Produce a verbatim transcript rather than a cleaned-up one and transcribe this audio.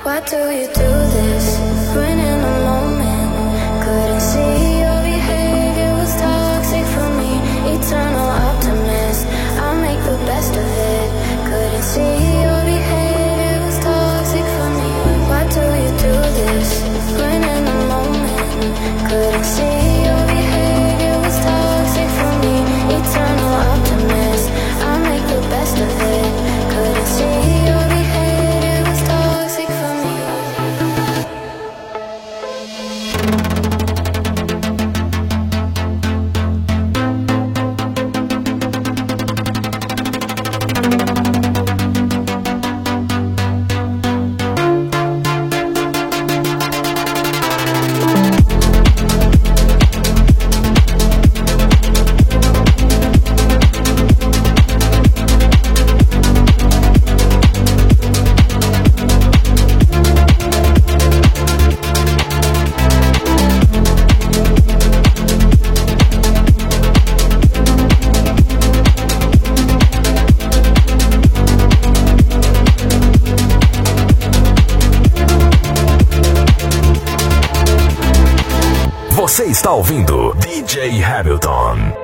Why do you do this? When in the moment, couldn't see your behavior was toxic for me. Eternal optimist, I'll make the best of it. Couldn't see your behavior was toxic for me. Why do you do this? When in the moment, couldn't see your behavior was toxic for me. Eternal optimist, I'll make the best of it. Couldn't see your behavior was toxic for me. Você está ouvindo D J Hamilton.